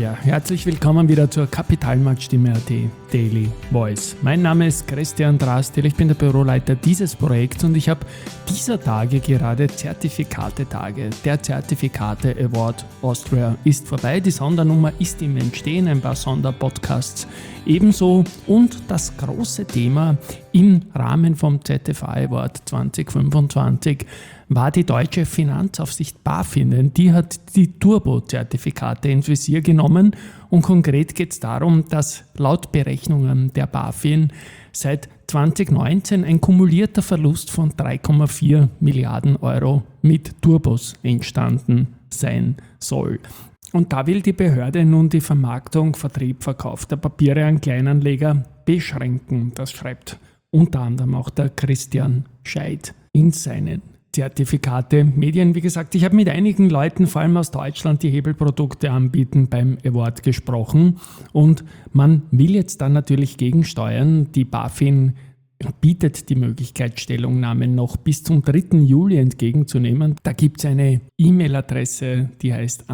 Ja, herzlich willkommen wieder zur Kapitalmarktstimme.at Daily Voice. Mein Name ist Christian Drastil, ich bin der Büroleiter dieses Projekts und ich habe dieser Tage gerade Zertifikate-Tage. Der Zertifikate Award Austria ist vorbei, die Sondernummer ist im Entstehen, ein paar Sonderpodcasts ebenso und das große Thema im Rahmen vom ZFA Award 2025 war die deutsche Finanzaufsicht BaFin. Die hat die Turbo-Zertifikate ins Visier genommen und konkret geht es darum, dass laut Berechnungen der BaFin seit 2019 ein kumulierter Verlust von 3,4 Milliarden Euro mit Turbos entstanden sein soll. Und da will die Behörde nun die Vermarktung, Vertrieb, Verkauf der Papiere an Kleinanleger beschränken. Das schreibt unter anderem auch der Christian Scheidt in seinen Zertifikate, Medien. Wie gesagt, ich habe mit einigen Leuten, vor allem aus Deutschland, die Hebelprodukte anbieten, beim Award gesprochen und man will jetzt dann natürlich gegensteuern. Die BaFin bietet die Möglichkeit, Stellungnahmen noch bis zum 3. Juli entgegenzunehmen. Da gibt es eine E-Mail-Adresse, die heißt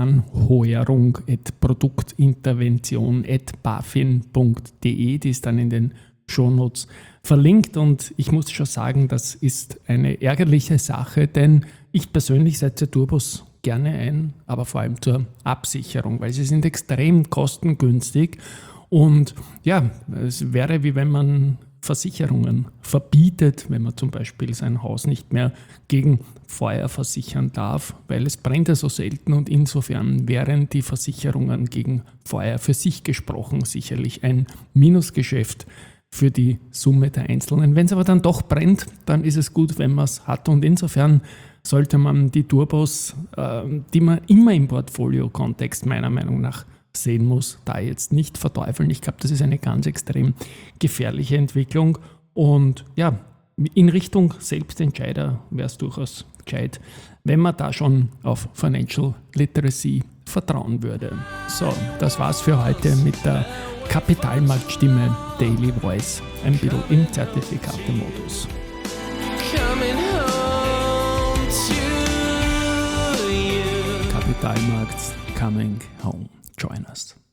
anheuerung@produktintervention@bafin.de, die ist dann in den Shownotes verlinkt und ich muss schon sagen, das ist eine ärgerliche Sache, denn ich persönlich setze Turbos gerne ein, aber vor allem zur Absicherung, weil sie sind extrem kostengünstig und ja, es wäre wie wenn man Versicherungen verbietet, wenn man zum Beispiel sein Haus nicht mehr gegen Feuer versichern darf, weil es brennt ja so selten und insofern wären die Versicherungen gegen Feuer für sich gesprochen sicherlich ein Minusgeschäft für die Summe der Einzelnen. Wenn es aber dann doch brennt, dann ist es gut, wenn man es hat und insofern sollte man die Turbos, die man immer im Portfolio-Kontext meiner Meinung nach sehen muss, da jetzt nicht verteufeln. Ich glaube, das ist eine ganz extrem gefährliche Entwicklung und ja, in Richtung Selbstentscheider wäre es durchaus gescheit, wenn man da schon auf Financial Literacy vertrauen würde. So, das war's für heute mit der Kapitalmarktstimme Daily Voice, ein bisschen im Zertifikate-Modus. Kapitalmarkt coming home. Join us.